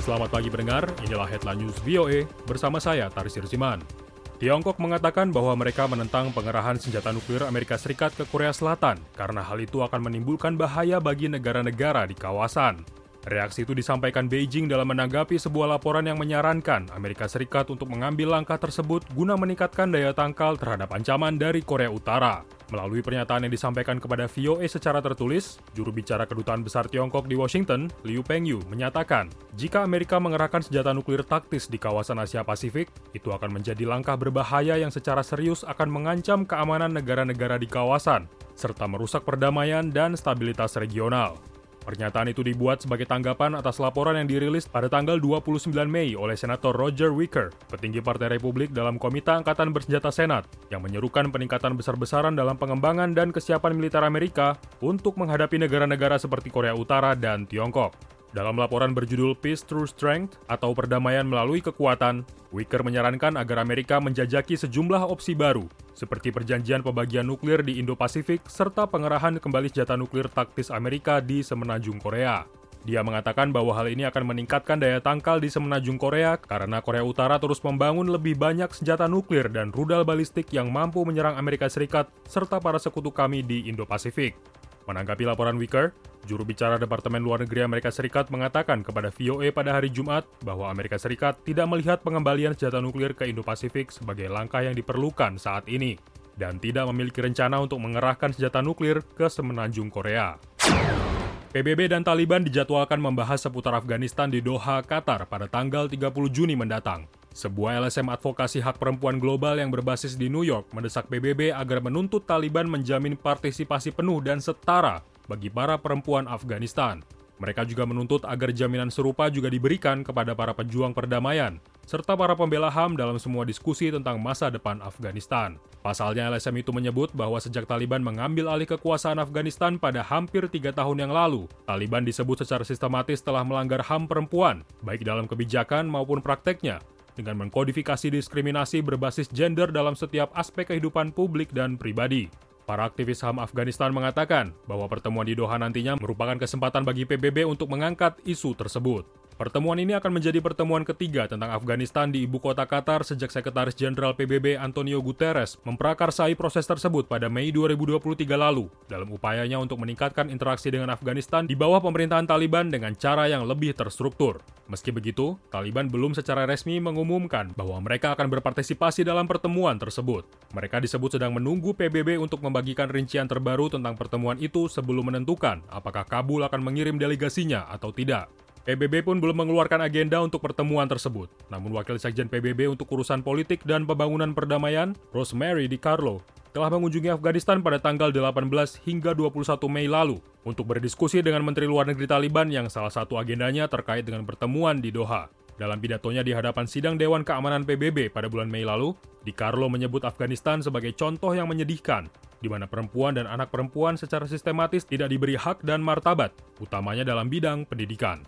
Selamat pagi pendengar, inilah Headline News VOA bersama saya, Taris Sirsiman. Tiongkok mengatakan bahwa mereka menentang pengerahan senjata nuklir Amerika Serikat ke Korea Selatan karena hal itu akan menimbulkan bahaya bagi negara-negara di kawasan. Reaksi itu disampaikan Beijing dalam menanggapi sebuah laporan yang menyarankan Amerika Serikat untuk mengambil langkah tersebut guna meningkatkan daya tangkal terhadap ancaman dari Korea Utara. Melalui pernyataan yang disampaikan kepada VOA secara tertulis, juru bicara Kedutaan Besar Tiongkok di Washington, Liu Pengyu, menyatakan jika Amerika mengerahkan senjata nuklir taktis di kawasan Asia Pasifik, itu akan menjadi langkah berbahaya yang secara serius akan mengancam keamanan negara-negara di kawasan, serta merusak perdamaian dan stabilitas regional. Pernyataan itu dibuat sebagai tanggapan atas laporan yang dirilis pada tanggal 29 Mei oleh Senator Roger Wicker, petinggi Partai Republik dalam Komite Angkatan Bersenjata Senat, yang menyerukan peningkatan besar-besaran dalam pengembangan dan kesiapan militer Amerika untuk menghadapi negara-negara seperti Korea Utara dan Tiongkok. Dalam laporan berjudul Peace Through Strength atau Perdamaian Melalui Kekuatan, Wicker menyarankan agar Amerika menjajaki sejumlah opsi baru, seperti perjanjian pembagian nuklir di Indo-Pasifik serta pengerahan kembali senjata nuklir taktis Amerika di Semenanjung Korea. Dia mengatakan bahwa hal ini akan meningkatkan daya tangkal di Semenanjung Korea karena Korea Utara terus membangun lebih banyak senjata nuklir dan rudal balistik yang mampu menyerang Amerika Serikat serta para sekutu kami di Indo-Pasifik. Menanggapi laporan Wicker, juru bicara Departemen Luar Negeri Amerika Serikat mengatakan kepada VOA pada hari Jumat bahwa Amerika Serikat tidak melihat pengembalian senjata nuklir ke Indo-Pasifik sebagai langkah yang diperlukan saat ini, dan tidak memiliki rencana untuk mengerahkan senjata nuklir ke Semenanjung Korea. PBB dan Taliban dijadwalkan membahas seputar Afghanistan di Doha, Qatar pada tanggal 30 Juni mendatang. Sebuah LSM advokasi hak perempuan global yang berbasis di New York mendesak PBB agar menuntut Taliban menjamin partisipasi penuh dan setara bagi para perempuan Afghanistan. Mereka juga menuntut agar jaminan serupa juga diberikan kepada para pejuang perdamaian, serta para pembela HAM dalam semua diskusi tentang masa depan Afghanistan. Pasalnya LSM itu menyebut bahwa sejak Taliban mengambil alih kekuasaan Afghanistan pada hampir 3 tahun yang lalu, Taliban disebut secara sistematis telah melanggar HAM perempuan, baik dalam kebijakan maupun prakteknya, dengan mengkodifikasi diskriminasi berbasis gender dalam setiap aspek kehidupan publik dan pribadi. Para aktivis HAM Afghanistan mengatakan bahwa pertemuan di Doha nantinya merupakan kesempatan bagi PBB untuk mengangkat isu tersebut. Pertemuan ini akan menjadi pertemuan ketiga tentang Afghanistan di ibu kota Qatar sejak Sekretaris Jenderal PBB Antonio Guterres memprakarsai proses tersebut pada Mei 2023 lalu dalam upayanya untuk meningkatkan interaksi dengan Afghanistan di bawah pemerintahan Taliban dengan cara yang lebih terstruktur. Meski begitu, Taliban belum secara resmi mengumumkan bahwa mereka akan berpartisipasi dalam pertemuan tersebut. Mereka disebut sedang menunggu PBB untuk membagikan rincian terbaru tentang pertemuan itu sebelum menentukan apakah Kabul akan mengirim delegasinya atau tidak. PBB pun belum mengeluarkan agenda untuk pertemuan tersebut. Namun Wakil Sekjen PBB untuk urusan politik dan pembangunan perdamaian, Rosemary DiCarlo, telah mengunjungi Afghanistan pada tanggal 18 hingga 21 Mei lalu untuk berdiskusi dengan Menteri Luar Negeri Taliban yang salah satu agendanya terkait dengan pertemuan di Doha. Dalam pidatonya di hadapan Sidang Dewan Keamanan PBB pada bulan Mei lalu, DiCarlo menyebut Afghanistan sebagai contoh yang menyedihkan, di mana perempuan dan anak perempuan secara sistematis tidak diberi hak dan martabat, utamanya dalam bidang pendidikan.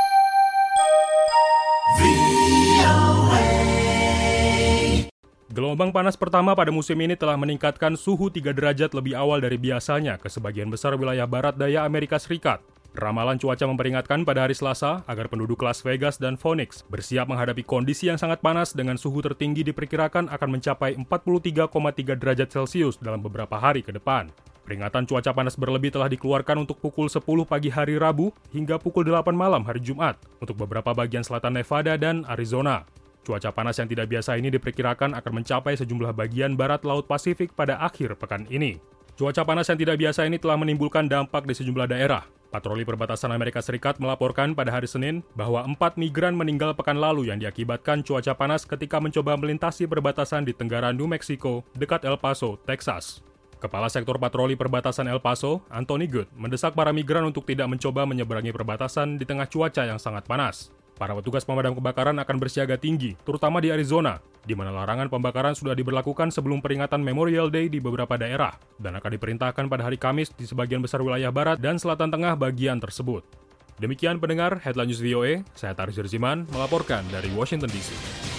Gelombang panas pertama pada musim ini telah meningkatkan suhu 3 derajat lebih awal dari biasanya ke sebagian besar wilayah barat daya Amerika Serikat. Ramalan cuaca memperingatkan pada hari Selasa agar penduduk Las Vegas dan Phoenix bersiap menghadapi kondisi yang sangat panas dengan suhu tertinggi diperkirakan akan mencapai 43,3 derajat Celcius dalam beberapa hari ke depan. Peringatan cuaca panas berlebih telah dikeluarkan untuk pukul 10 pagi hari Rabu hingga pukul 8 malam hari Jumat untuk beberapa bagian selatan Nevada dan Arizona. Cuaca panas yang tidak biasa ini diperkirakan akan mencapai sejumlah bagian barat Laut Pasifik pada akhir pekan ini. Cuaca panas yang tidak biasa ini telah menimbulkan dampak di sejumlah daerah. Patroli perbatasan Amerika Serikat melaporkan pada hari Senin bahwa 4 migran meninggal pekan lalu yang diakibatkan cuaca panas ketika mencoba melintasi perbatasan di tenggara New Mexico dekat El Paso, Texas. Kepala Sektor Patroli Perbatasan El Paso, Anthony Good, mendesak para migran untuk tidak mencoba menyeberangi perbatasan di tengah cuaca yang sangat panas. Para petugas pemadam kebakaran akan bersiaga tinggi, terutama di Arizona, di mana larangan pembakaran sudah diberlakukan sebelum peringatan Memorial Day di beberapa daerah, dan akan diperintahkan pada hari Kamis di sebagian besar wilayah barat dan selatan tengah bagian tersebut. Demikian pendengar Headline News VOA, saya Taris Sirsiman melaporkan dari Washington DC.